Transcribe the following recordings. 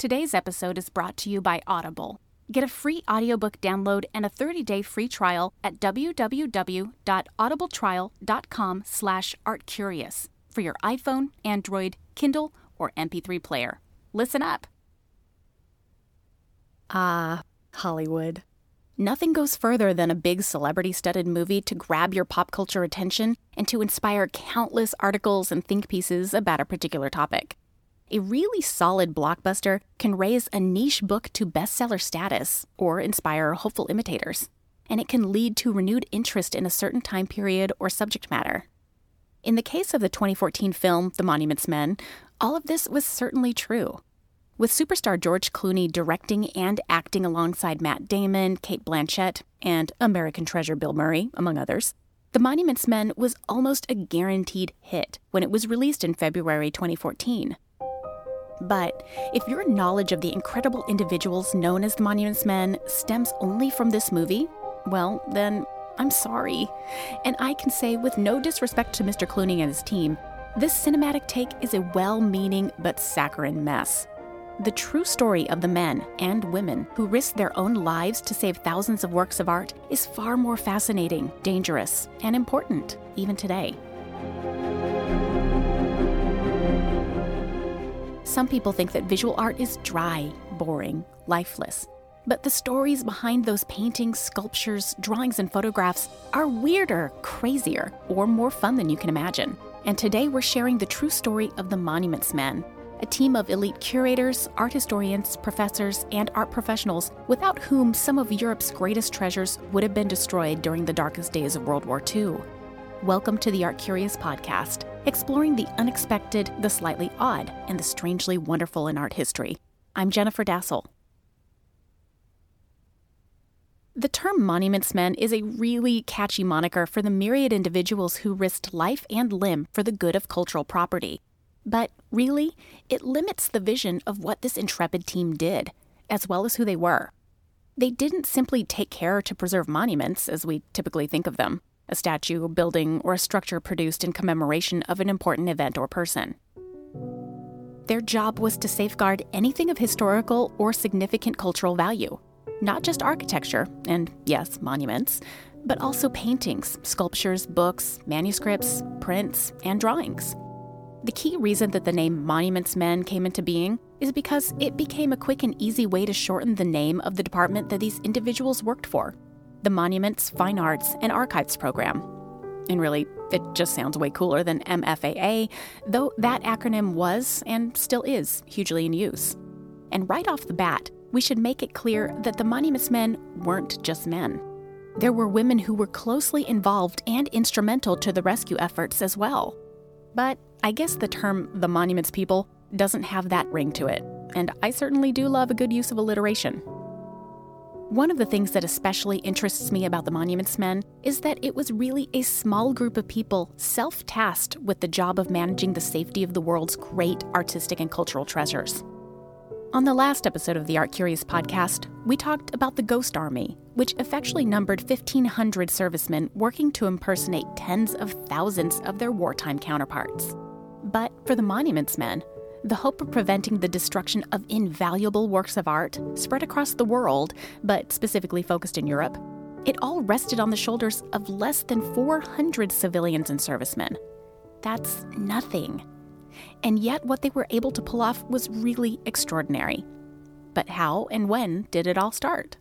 Today's episode is brought to you by Audible. Get a free audiobook download and a 30-day free trial at www.audibletrial.com/artcurious for your iPhone, Android, Kindle, or MP3 player. Listen up. Hollywood. Nothing goes further than a big celebrity-studded movie to grab your pop culture attention and to inspire countless articles and think pieces about a particular topic. A really solid blockbuster can raise a niche book to bestseller status or inspire hopeful imitators, and it can lead to renewed interest in a certain time period or subject matter. In the case of the 2014 film The Monuments Men, all of this was certainly true. With superstar George Clooney directing and acting alongside Matt Damon, Cate Blanchett, and American treasure Bill Murray, among others, The Monuments Men was almost a guaranteed hit when it was released in February 2014. But if your knowledge of the incredible individuals known as the Monuments Men stems only from this movie, well, then I'm sorry. And I can say with no disrespect to Mr. Clooney and his team, this cinematic take is a well-meaning but saccharine mess. The true story of the men and women who risked their own lives to save thousands of works of art is far more fascinating, dangerous, and important, even today. Some people think that visual art is dry, boring, lifeless. But the stories behind those paintings, sculptures, drawings, and photographs are weirder, crazier, or more fun than you can imagine. And today we're sharing the true story of the Monuments Men, a team of elite curators, art historians, professors, and art professionals without whom some of Europe's greatest treasures would have been destroyed during the darkest days of World War II. Welcome to the Art Curious podcast, exploring the unexpected, the slightly odd, and the strangely wonderful in art history. I'm Jennifer Dassel. The term Monuments Men is a really catchy moniker for the myriad individuals who risked life and limb for the good of cultural property. But really, it limits the vision of what this intrepid team did, as well as who they were. They didn't simply take care to preserve monuments as we typically think of them, a statue, a building, or a structure produced in commemoration of an important event or person. Their job was to safeguard anything of historical or significant cultural value, not just architecture, and yes, monuments, but also paintings, sculptures, books, manuscripts, prints, and drawings. The key reason that the name Monuments Men came into being is because it became a quick and easy way to shorten the name of the department that these individuals worked for, the Monuments, Fine Arts, and Archives program. And really, it just sounds way cooler than MFAA, though that acronym was, and still is, hugely in use. And right off the bat, we should make it clear that the Monuments Men weren't just men. There were women who were closely involved and instrumental to the rescue efforts as well. But I guess the term the Monuments people doesn't have that ring to it, and I certainly do love a good use of alliteration. One of the things that especially interests me about the Monuments Men is that it was really a small group of people self-tasked with the job of managing the safety of the world's great artistic and cultural treasures. On the last episode of the Art Curious podcast, we talked about the Ghost Army, which effectually numbered 1,500 servicemen working to impersonate tens of thousands of their wartime counterparts. But for the Monuments Men, the hope of preventing the destruction of invaluable works of art spread across the world, but specifically focused in Europe. It all rested on the shoulders of less than 400 civilians and servicemen. That's nothing. And yet what they were able to pull off was really extraordinary. But how and when did it all start?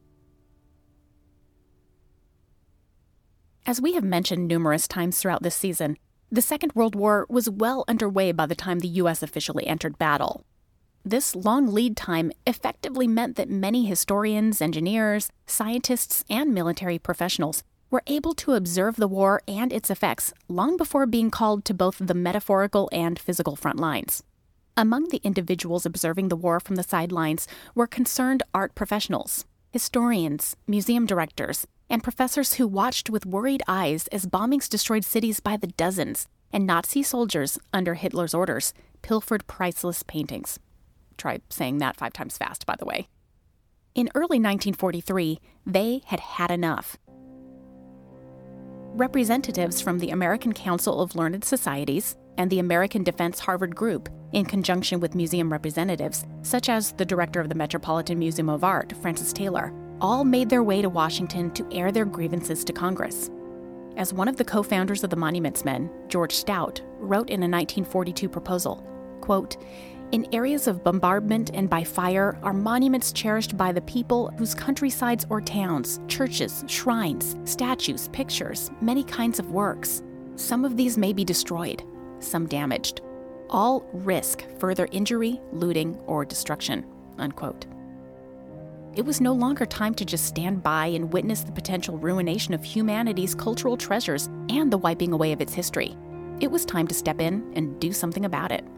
As we have mentioned numerous times throughout this season, the Second World War was well underway by the time the U.S. officially entered battle. This long lead time effectively meant that many historians, engineers, scientists, and military professionals were able to observe the war and its effects long before being called to both the metaphorical and physical front lines. Among the individuals observing the war from the sidelines were concerned art professionals, historians, museum directors, and professors who watched with worried eyes as bombings destroyed cities by the dozens, and Nazi soldiers, under Hitler's orders, pilfered priceless paintings. Try saying that 5 times fast, by the way. In early 1943, they had had enough. Representatives from the American Council of Learned Societies, and the American Defense Harvard Group, in conjunction with museum representatives, such as the director of the Metropolitan Museum of Art, Francis Taylor, all made their way to Washington to air their grievances to Congress. As one of the co-founders of the Monuments Men, George Stout, wrote in a 1942 proposal, quote, "In areas of bombardment and by fire are monuments cherished by the people whose countrysides or towns, churches, shrines, statues, pictures, many kinds of works. Some of these may be destroyed, some damaged. All risk further injury, looting, or destruction," unquote. It was no longer time to just stand by and witness the potential ruination of humanity's cultural treasures and the wiping away of its history. It was time to step in and do something about it.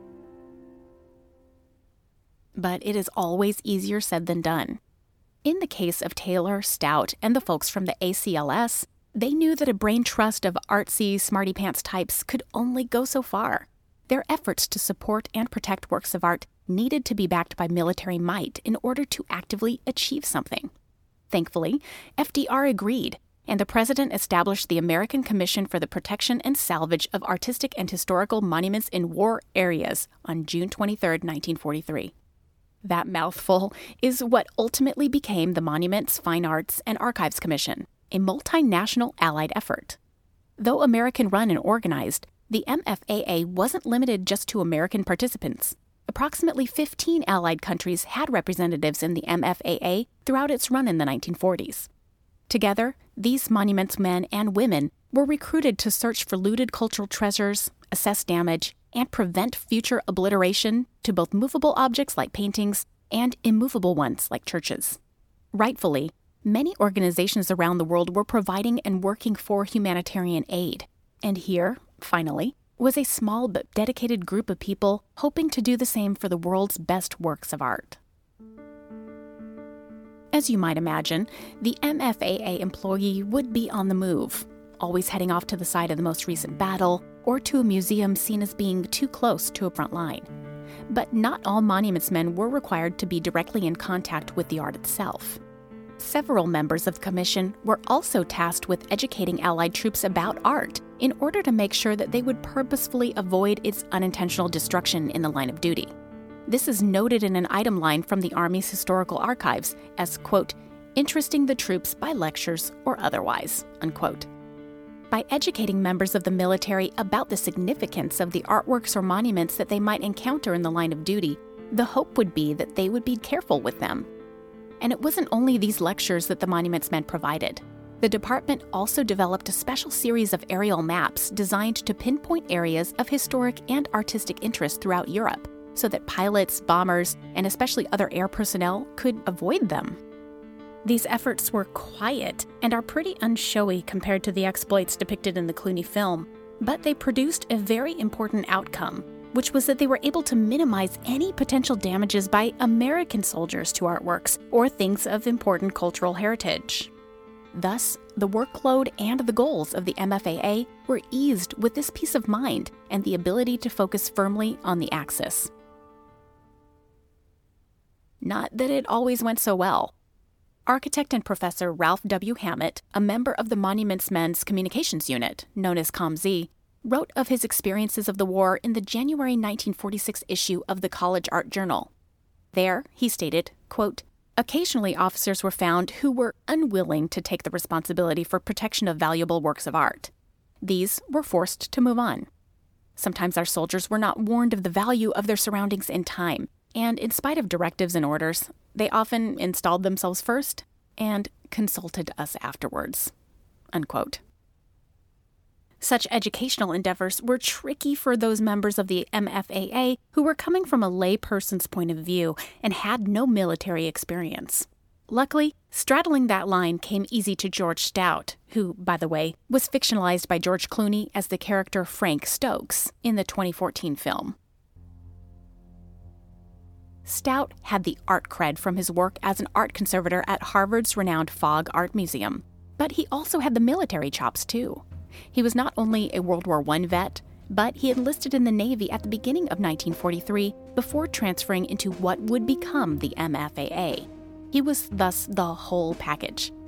But it is always easier said than done. In the case of Taylor, Stout, and the folks from the ACLS, they knew that a brain trust of artsy, smarty-pants types could only go so far. Their efforts to support and protect works of art needed to be backed by military might in order to actively achieve something. Thankfully, FDR agreed, and the president established the American Commission for the Protection and Salvage of Artistic and Historical Monuments in War Areas on June 23, 1943. That mouthful is what ultimately became the Monuments, Fine Arts, and Archives Commission, a multinational allied effort. Though American-run and organized, the MFAA wasn't limited just to American participants. Approximately 15 allied countries had representatives in the MFAA throughout its run in the 1940s. Together, these monuments men and women were recruited to search for looted cultural treasures, assess damage, and prevent future obliteration to both movable objects like paintings and immovable ones like churches. Rightfully, many organizations around the world were providing and working for humanitarian aid. And here, finally, was a small but dedicated group of people hoping to do the same for the world's best works of art. As you might imagine, the MFAA employee would be on the move, always heading off to the site of the most recent battle or to a museum seen as being too close to a front line. But not all monuments men were required to be directly in contact with the art itself. Several members of the commission were also tasked with educating Allied troops about art in order to make sure that they would purposefully avoid its unintentional destruction in the line of duty. This is noted in an item line from the Army's historical archives as, quote, "interesting the troops by lectures or otherwise," unquote. By educating members of the military about the significance of the artworks or monuments that they might encounter in the line of duty, the hope would be that they would be careful with them. And it wasn't only these lectures that the Monuments Men provided. The department also developed a special series of aerial maps designed to pinpoint areas of historic and artistic interest throughout Europe, so that pilots, bombers, and especially other air personnel could avoid them. These efforts were quiet and are pretty unshowy compared to the exploits depicted in the Clooney film, but they produced a very important outcome, which was that they were able to minimize any potential damages by American soldiers to artworks or things of important cultural heritage. Thus, the workload and the goals of the MFAA were eased with this peace of mind and the ability to focus firmly on the Axis. Not that it always went so well. Architect and Professor Ralph W. Hammett, a member of the Monuments Men's Communications Unit, known as ComZ, wrote of his experiences of the war in the January 1946 issue of the College Art Journal. There, he stated, quote, "Occasionally officers were found who were unwilling to take the responsibility for protection of valuable works of art. These were forced to move on. Sometimes our soldiers were not warned of the value of their surroundings in time, and in spite of directives and orders, they often installed themselves first and consulted us afterwards," unquote. Such educational endeavors were tricky for those members of the MFAA who were coming from a layperson's point of view and had no military experience. Luckily, straddling that line came easy to George Stout, who, by the way, was fictionalized by George Clooney as the character Frank Stokes in the 2014 film. Stout had the art cred from his work as an art conservator at Harvard's renowned Fogg Art Museum, but he also had the military chops too. He was not only a World War I vet, but he enlisted in the Navy at the beginning of 1943 before transferring into what would become the MFAA. He was thus the whole package.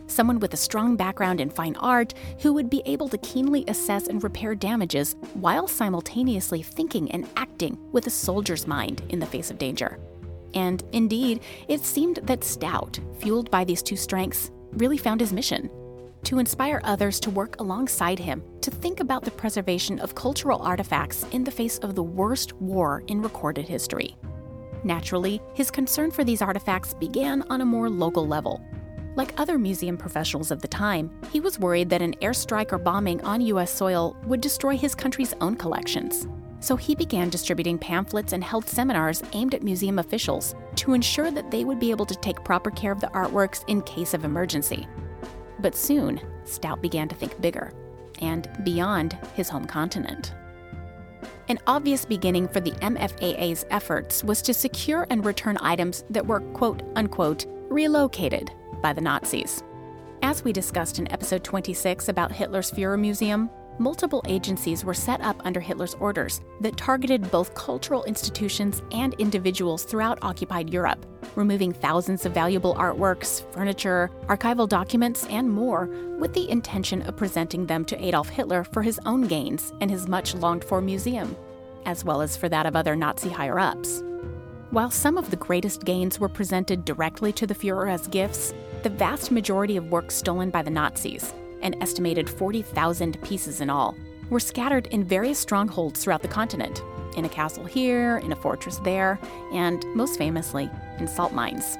someone with a strong background in fine art who would be able to keenly assess and repair damages while simultaneously thinking and acting with a soldier's mind in the face of danger. And indeed, it seemed that Stout, fueled by these two strengths, really found his mission: to inspire others to work alongside him to think about the preservation of cultural artifacts in the face of the worst war in recorded history. Naturally, his concern for these artifacts began on a more local level. Like other museum professionals of the time, he was worried that an airstrike or bombing on U.S. soil would destroy his country's own collections. So he began distributing pamphlets and held seminars aimed at museum officials to ensure that they would be able to take proper care of the artworks in case of emergency. But soon, Stout began to think bigger and beyond his home continent. An obvious beginning for the MFAA's efforts was to secure and return items that were quote-unquote relocated by the Nazis. As we discussed in episode 26 about Hitler's Führer Museum, multiple agencies were set up under Hitler's orders that targeted both cultural institutions and individuals throughout occupied Europe, removing thousands of valuable artworks, furniture, archival documents, and more, with the intention of presenting them to Adolf Hitler for his own gains and his much-longed-for museum, as well as for that of other Nazi higher-ups. While some of the greatest gains were presented directly to the Führer as gifts, the vast majority of works stolen by the Nazis, an estimated 40,000 pieces in all, were scattered in various strongholds throughout the continent, in a castle here, in a fortress there, and, most famously, in salt mines.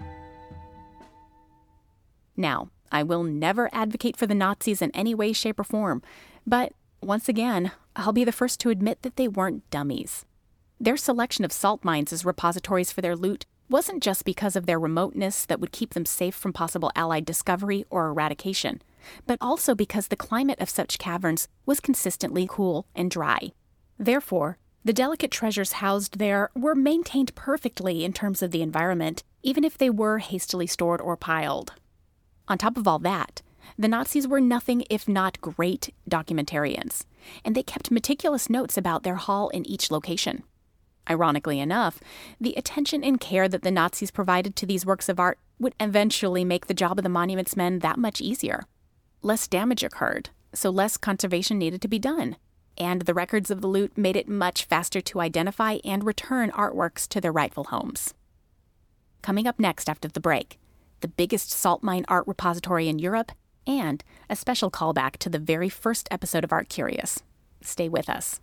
Now, I will never advocate for the Nazis in any way, shape, or form, but, once again, I'll be the first to admit that they weren't dummies. Their selection of salt mines as repositories for their loot wasn't just because of their remoteness that would keep them safe from possible Allied discovery or eradication, but also because the climate of such caverns was consistently cool and dry. Therefore, the delicate treasures housed there were maintained perfectly in terms of the environment, even if they were hastily stored or piled. On top of all that, the Nazis were nothing if not great documentarians, and they kept meticulous notes about their haul in each location. Ironically enough, the attention and care that the Nazis provided to these works of art would eventually make the job of the monuments men that much easier. Less damage occurred, so less conservation needed to be done, and the records of the loot made it much faster to identify and return artworks to their rightful homes. Coming up next after the break, the biggest salt mine art repository in Europe, and a special callback to the very first episode of Art Curious. Stay with us.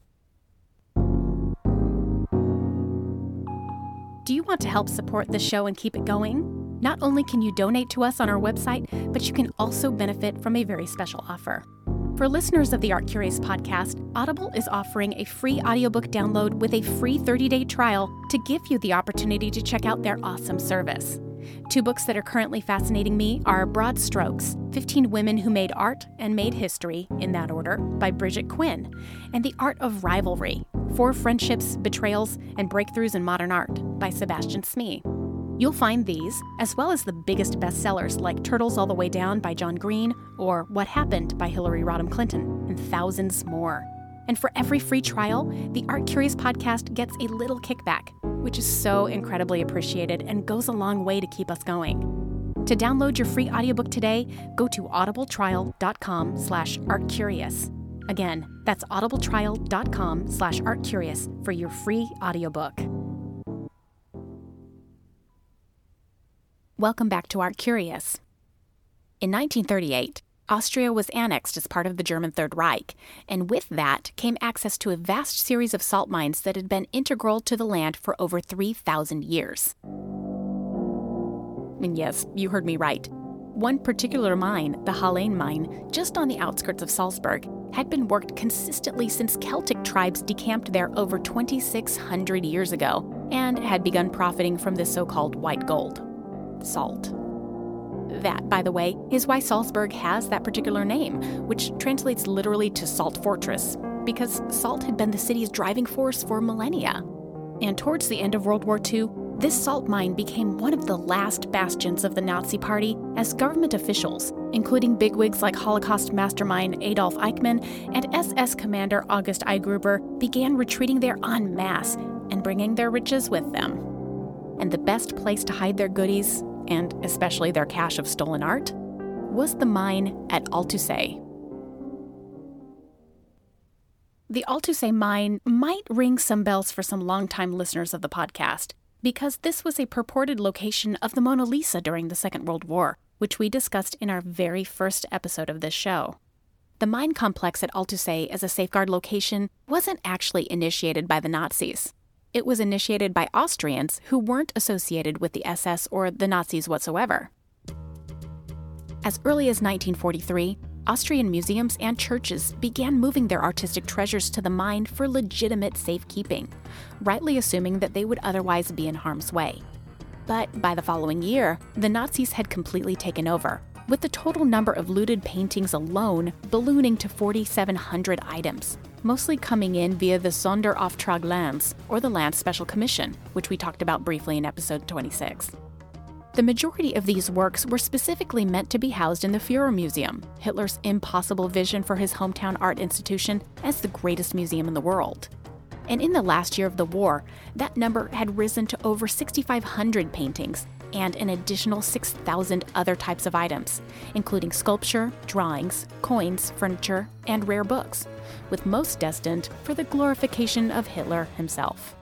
Do you want to help support the show and keep it going? Not only can you donate to us on our website, but you can also benefit from a very special offer. For listeners of the Art Curious podcast, Audible is offering a free audiobook download with a free 30-day trial to give you the opportunity to check out their awesome service. 2 books that are currently fascinating me are Broad Strokes, 15 Women Who Made Art and Made History, in that order, by Bridget Quinn, and The Art of Rivalry, 4 Friendships, Betrayals, and Breakthroughs in Modern Art, by Sebastian Smee. You'll find these, as well as the biggest bestsellers like Turtles All the Way Down by John Green or What Happened by Hillary Rodham Clinton, and thousands more. And for every free trial, the Art Curious podcast gets a little kickback, which is so incredibly appreciated and goes a long way to keep us going. To download your free audiobook today, go to audibletrial.com/artcurious. Again, that's audibletrial.com/artcurious for your free audiobook. Welcome back to Art Curious. In 1938, Austria was annexed as part of the German Third Reich, and with that came access to a vast series of salt mines that had been integral to the land for over 3,000 years. And yes, you heard me right. One particular mine, the Hallein mine, just on the outskirts of Salzburg, had been worked consistently since Celtic tribes decamped there over 2,600 years ago, and had begun profiting from the so-called white gold. Salt. That, by the way, is why Salzburg has that particular name, which translates literally to Salt Fortress, because salt had been the city's driving force for millennia. And towards the end of World War II, this salt mine became one of the last bastions of the Nazi Party as government officials, including bigwigs like Holocaust mastermind Adolf Eichmann and SS Commander August Eingruber, began retreating there en masse and bringing their riches with them. And the best place to hide their goodies, and especially their cache of stolen art, was the mine at Altusay. The Altusay mine might ring some bells for some longtime listeners of the podcast, because this was a purported location of the Mona Lisa during the Second World War, which we discussed in our very first episode of this show. The mine complex at Altusay as a safeguard location wasn't actually initiated by the Nazis. It was initiated by Austrians who weren't associated with the SS or the Nazis whatsoever. As early as 1943, Austrian museums and churches began moving their artistic treasures to the mine for legitimate safekeeping, rightly assuming that they would otherwise be in harm's way. But by the following year, the Nazis had completely taken over, with the total number of looted paintings alone ballooning to 4,700 items, mostly coming in via the Sonderauftrag lands, or the Land Special Commission, which we talked about briefly in episode 26. The majority of these works were specifically meant to be housed in the Führermuseum, Hitler's impossible vision for his hometown art institution as the greatest museum in the world. And in the last year of the war, that number had risen to over 6,500 paintings and an additional 6,000 other types of items, including sculpture, drawings, coins, furniture, and rare books, with most destined for the glorification of Hitler himself.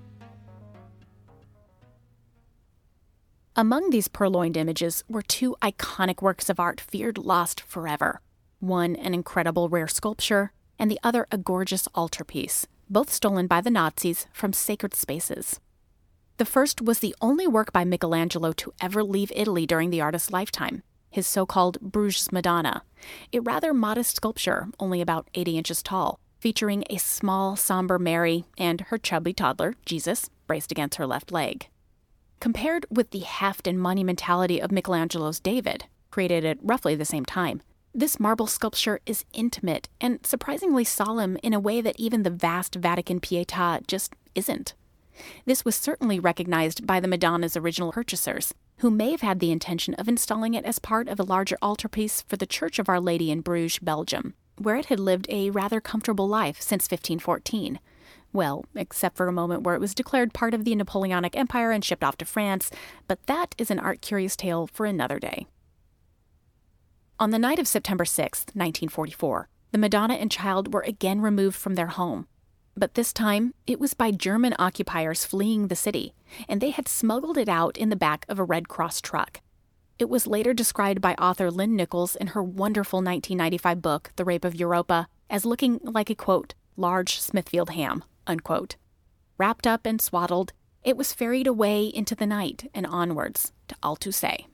Among these purloined images were two iconic works of art feared lost forever. One, an incredible rare sculpture, and the other a gorgeous altarpiece, both stolen by the Nazis from sacred spaces. The first was the only work by Michelangelo to ever leave Italy during the artist's lifetime, his so-called Bruges Madonna, a rather modest sculpture, only about 80 inches tall, featuring a small, somber Mary and her chubby toddler, Jesus, braced against her left leg. Compared with the heft and monumentality of Michelangelo's David, created at roughly the same time, this marble sculpture is intimate and surprisingly solemn in a way that even the vast Vatican Pietà just isn't. This was certainly recognized by the Madonna's original purchasers, who may have had the intention of installing it as part of a larger altarpiece for the Church of Our Lady in Bruges, Belgium, where it had lived a rather comfortable life since 1514. Well, except for a moment where it was declared part of the Napoleonic Empire and shipped off to France, but that is an art-curious tale for another day. On the night of September 6, 1944, the Madonna and Child were again removed from their home. But this time, it was by German occupiers fleeing the city, and they had smuggled it out in the back of a Red Cross truck. It was later described by author Lynn Nichols in her wonderful 1995 book, The Rape of Europa, as looking like a, quote, large Smithfield ham, unquote. Wrapped up and swaddled, it was ferried away into the night and onwards to Altusay.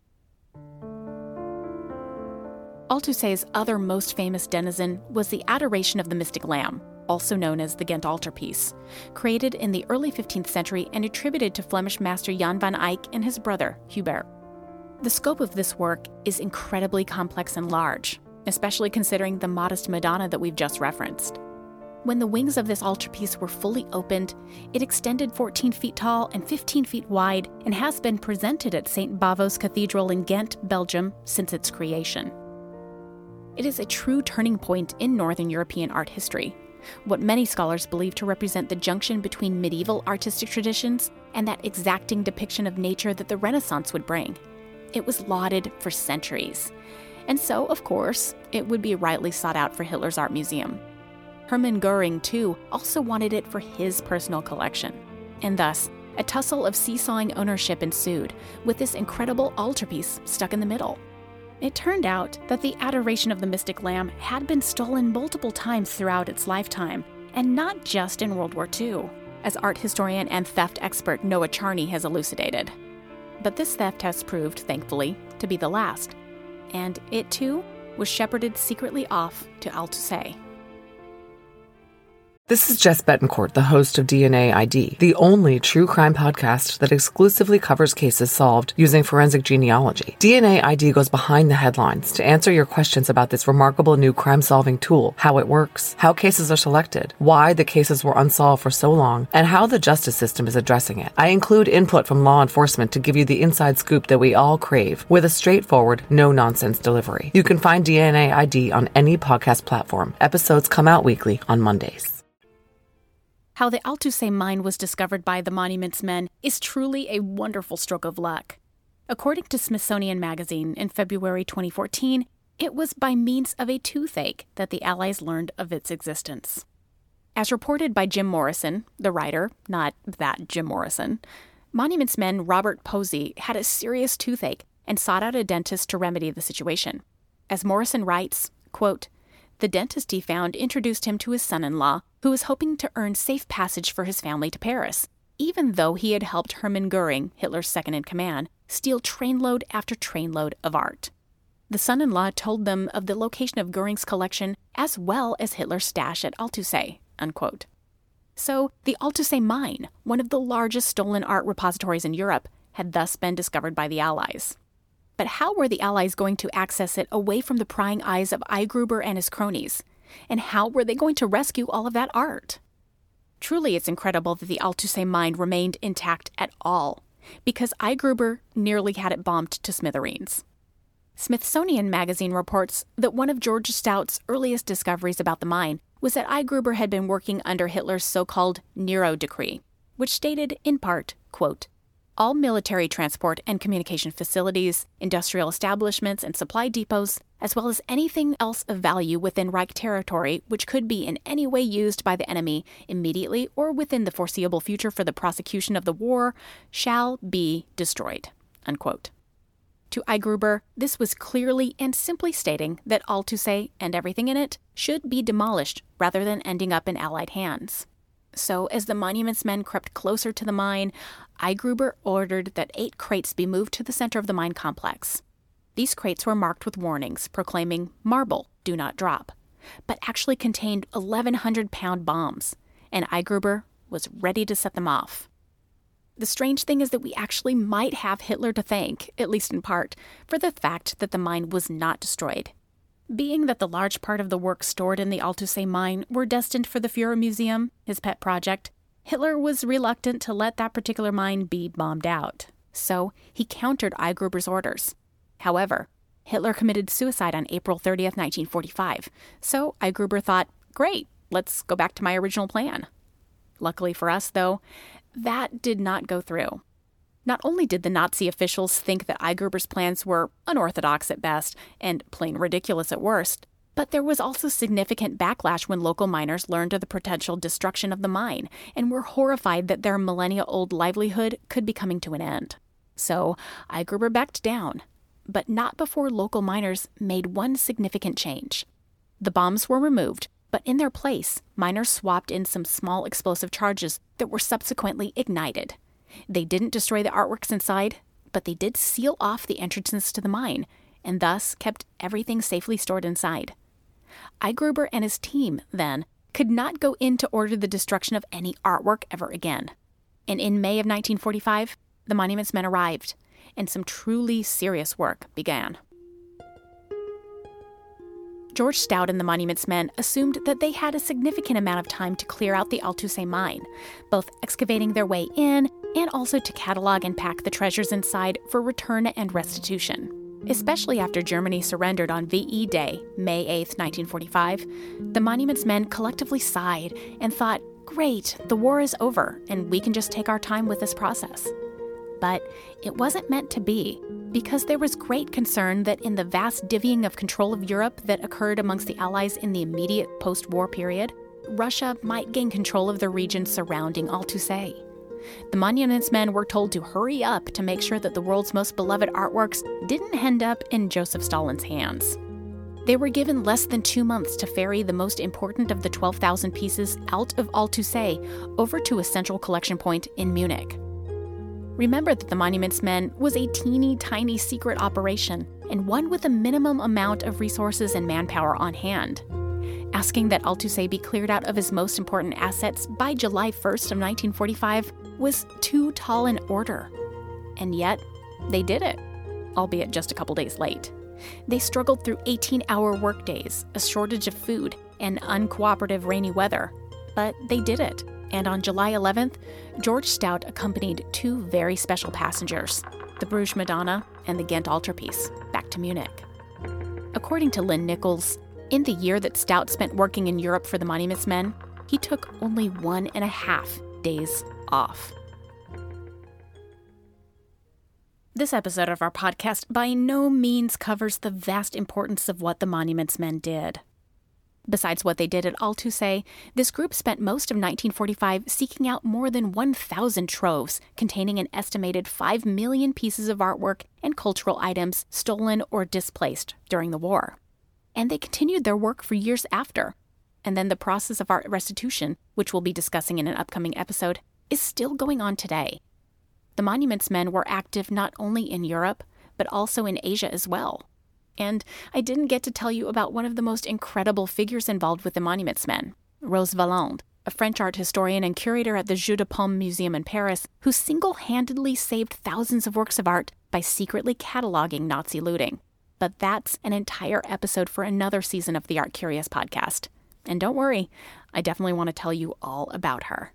Altusay's other most famous denizen was the Adoration of the Mystic Lamb, also known as the Ghent altarpiece, created in the early 15th century and attributed to Flemish master Jan van Eyck and his brother, Hubert. The scope of this work is incredibly complex and large, especially considering the modest Madonna that we've just referenced. When the wings of this altarpiece were fully opened, it extended 14 feet tall and 15 feet wide and has been presented at St. Bavo's Cathedral in Ghent, Belgium, since its creation. It is a true turning point in Northern European art history, what many scholars believe to represent the junction between medieval artistic traditions and that exacting depiction of nature that the Renaissance would bring. It was lauded for centuries, and so, of course, it would be rightly sought out for Hitler's art museum. Hermann Göring, too, also wanted it for his personal collection, and thus, a tussle of seesawing ownership ensued, with this incredible altarpiece stuck in the middle. It turned out that the Adoration of the Mystic Lamb had been stolen multiple times throughout its lifetime, and not just in World War II, as art historian and theft expert Noah Charney has elucidated. But this theft has proved, thankfully, to be the last, and it too was shepherded secretly off to Altusay. This is Jess Betancourt, the host of DNA ID, the only true crime podcast that exclusively covers cases solved using forensic genealogy. DNA ID goes behind the headlines to answer your questions about this remarkable new crime-solving tool, how it works, how cases are selected, why the cases were unsolved for so long, and how the justice system is addressing it. I include input from law enforcement to give you the inside scoop that we all crave, with a straightforward, no-nonsense delivery. You can find DNA ID on any podcast platform. Episodes come out weekly on Mondays. How the Altusay mine was discovered by the Monuments Men is truly a wonderful stroke of luck. According to Smithsonian Magazine in February 2014, it was by means of a toothache that the Allies learned of its existence. As reported by Jim Morrison, the writer, not that Jim Morrison, Monuments men Robert Posey had a serious toothache and sought out a dentist to remedy the situation. As Morrison writes, quote, "The dentist he found introduced him to his son-in-law, who was hoping to earn safe passage for his family to Paris, even though he had helped Hermann Goering, Hitler's second-in-command, steal trainload after trainload of art. The son-in-law told them of the location of Goering's collection as well as Hitler's stash at Altusay," unquote. So, the Altusay mine, one of the largest stolen art repositories in Europe, had thus been discovered by the Allies. But how were the Allies going to access it away from the prying eyes of I. Gruber and his cronies? And how were they going to rescue all of that art? Truly, it's incredible that the Altusay mine remained intact at all, because I. Gruber nearly had it bombed to smithereens. Smithsonian Magazine reports that one of George Stout's earliest discoveries about the mine was that I. Gruber had been working under Hitler's so-called Nero Decree, which stated, in part, quote, "All military transport and communication facilities, industrial establishments and supply depots, as well as anything else of value within Reich territory which could be in any way used by the enemy immediately or within the foreseeable future for the prosecution of the war, shall be destroyed," unquote. To I. Gruber, this was clearly and simply stating that Altusay and everything in it should be demolished rather than ending up in Allied hands. So, as the Monuments men crept closer to the mine, I. Gruber ordered that 8 crates be moved to the center of the mine complex. These crates were marked with warnings proclaiming "Marble, do not drop," but actually contained 1,100-pound bombs, and I. Gruber was ready to set them off. The strange thing is that we actually might have Hitler to thank, at least in part, for the fact that the mine was not destroyed. Being that the large part of the works stored in the Altusay mine were destined for the Führer Museum, his pet project, Hitler was reluctant to let that particular mine be bombed out. So he countered I. Gruber's orders. However, Hitler committed suicide on April 30th, 1945, so I. Gruber thought, great, let's go back to my original plan. Luckily for us, though, that did not go through. Not only did the Nazi officials think that I. Gruber's plans were unorthodox at best and plain ridiculous at worst, but there was also significant backlash when local miners learned of the potential destruction of the mine and were horrified that their millennia-old livelihood could be coming to an end. So I. Gruber backed down, but not before local miners made one significant change. The bombs were removed, but in their place, miners swapped in some small explosive charges that were subsequently ignited. They didn't destroy the artworks inside, but they did seal off the entrances to the mine, and thus kept everything safely stored inside. I. Gruber and his team, then, could not go in to order the destruction of any artwork ever again. And in May of 1945, the Monuments men arrived, and some truly serious work began. George Stout and the Monuments men assumed that they had a significant amount of time to clear out the Altusay mine, both excavating their way in and also to catalog and pack the treasures inside for return and restitution. Especially after Germany surrendered on VE Day, May 8, 1945, the Monuments men collectively sighed and thought, great, the war is over and we can just take our time with this process. But it wasn't meant to be, because there was great concern that in the vast divvying of control of Europe that occurred amongst the Allies in the immediate post-war period, Russia might gain control of the region surrounding Altusay. The Monuments men were told to hurry up to make sure that the world's most beloved artworks didn't end up in Joseph Stalin's hands. They were given less than 2 months to ferry the most important of the 12,000 pieces out of Altusay over to a central collection point in Munich. Remember that the Monuments men was a teeny tiny secret operation and one with a minimum amount of resources and manpower on hand. Asking that Altusay be cleared out of his most important assets by July 1st of 1945 was too tall an order. And yet, they did it, albeit just a couple days late. They struggled through 18-hour workdays, a shortage of food, and uncooperative rainy weather. But they did it. And on July 11th, George Stout accompanied 2 very special passengers, the Bruges Madonna and the Ghent Altarpiece, back to Munich. According to Lynn Nichols, in the year that Stout spent working in Europe for the Monuments men, he took only 1.5 days off. This episode of our podcast by no means covers the vast importance of what the Monuments Men did. Besides what they did at Althusser, this group spent most of 1945 seeking out more than 1,000 troves containing an estimated 5 million pieces of artwork and cultural items stolen or displaced during the war. And they continued their work for years after. And then the process of art restitution, which we'll be discussing in an upcoming episode, is still going on today. The Monuments Men were active not only in Europe, but also in Asia as well. And I didn't get to tell you about one of the most incredible figures involved with the Monuments Men, Rose Valland, a French art historian and curator at the Jeu de Paume Museum in Paris, who single-handedly saved thousands of works of art by secretly cataloging Nazi looting. But that's an entire episode for another season of the Art Curious podcast. And don't worry, I definitely want to tell you all about her.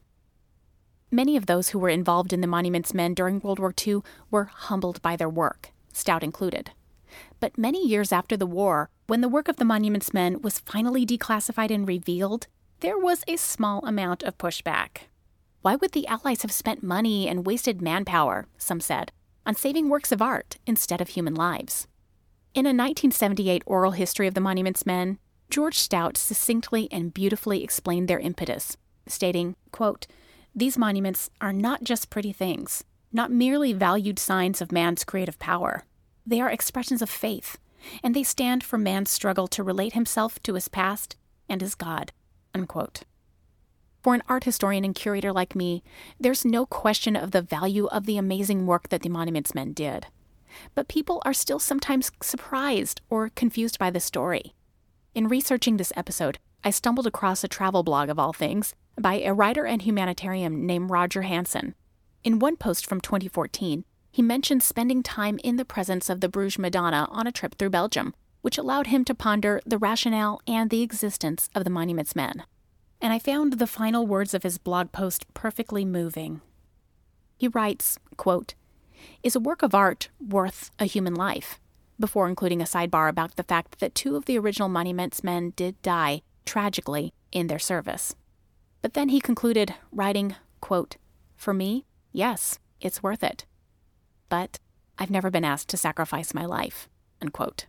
Many of those who were involved in the Monuments Men during World War II were humbled by their work, Stout included. But many years after the war, when the work of the Monuments Men was finally declassified and revealed, there was a small amount of pushback. Why would the Allies have spent money and wasted manpower, some said, on saving works of art instead of human lives? In a 1978 oral history of the Monuments Men, George Stout succinctly and beautifully explained their impetus, stating, quote, "These monuments are not just pretty things, not merely valued signs of man's creative power. They are expressions of faith, and they stand for man's struggle to relate himself to his past and his God," unquote. For an art historian and curator like me, there's no question of the value of the amazing work that the Monuments Men did. But people are still sometimes surprised or confused by the story. In researching this episode, I stumbled across a travel blog of all things by a writer and humanitarian named Roger Hansen. In one post from 2014, he mentioned spending time in the presence of the Bruges Madonna on a trip through Belgium, which allowed him to ponder the rationale and the existence of the Monuments Men. And I found the final words of his blog post perfectly moving. He writes, quote, "Is a work of art worth a human life?" before including a sidebar about the fact that 2 of the original Monuments Men did die, tragically, in their service. But then he concluded, writing, quote, "For me, yes, it's worth it. But I've never been asked to sacrifice my life," unquote.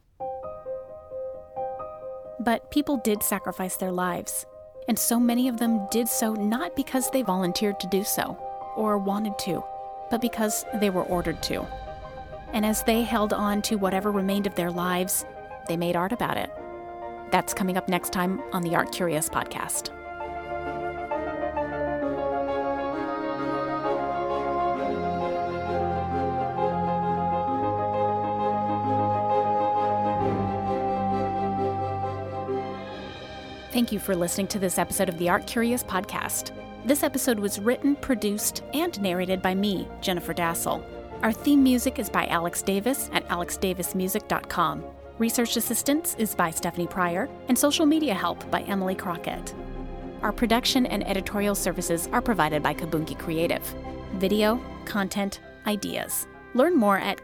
But people did sacrifice their lives, and so many of them did so not because they volunteered to do so, or wanted to, but because they were ordered to. And as they held on to whatever remained of their lives, they made art about it. That's coming up next time on the Art Curious podcast. Thank you for listening to this episode of the Art Curious podcast. This episode was written, produced, and narrated by me, Jennifer Dassel. Our theme music is by Alex Davis at alexdavismusic.com. Research assistance is by Stephanie Pryor, and social media help by Emily Crockett. Our production and editorial services are provided by Kabunki Creative. Video, content, ideas. Learn more at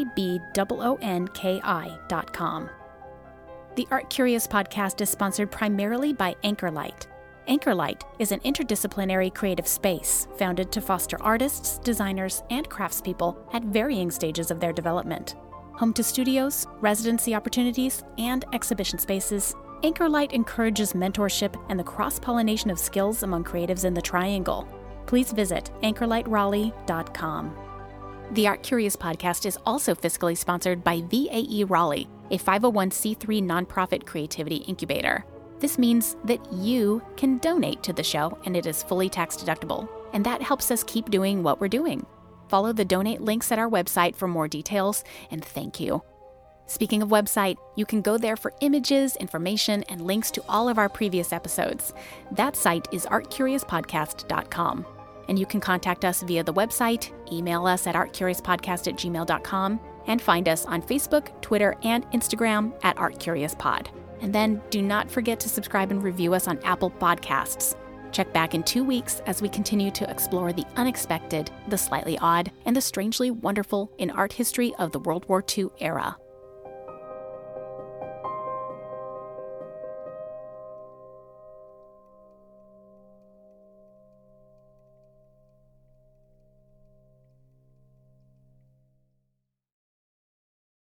kabonki.com. The Art Curious podcast is sponsored primarily by Anchorlight. Anchorlight is an interdisciplinary creative space founded to foster artists, designers, and craftspeople at varying stages of their development. Home to studios, residency opportunities, and exhibition spaces, Anchorlight encourages mentorship and the cross-pollination of skills among creatives in the Triangle. Please visit anchorlightraleigh.com. The Art Curious podcast is also fiscally sponsored by VAE Raleigh, a 501c3 nonprofit creativity incubator. This means that you can donate to the show, and it is fully tax deductible. And that helps us keep doing what we're doing. Follow the donate links at our website for more details, and thank you. Speaking of website, you can go there for images, information, and links to all of our previous episodes. That site is artcuriouspodcast.com. And you can contact us via the website, email us at artcuriouspodcast@gmail.com, and find us on Facebook, Twitter, and Instagram at artcuriouspod. And then do not forget to subscribe and review us on Apple Podcasts. Check back in 2 weeks as we continue to explore the unexpected, the slightly odd, and the strangely wonderful in art history of the World War II era.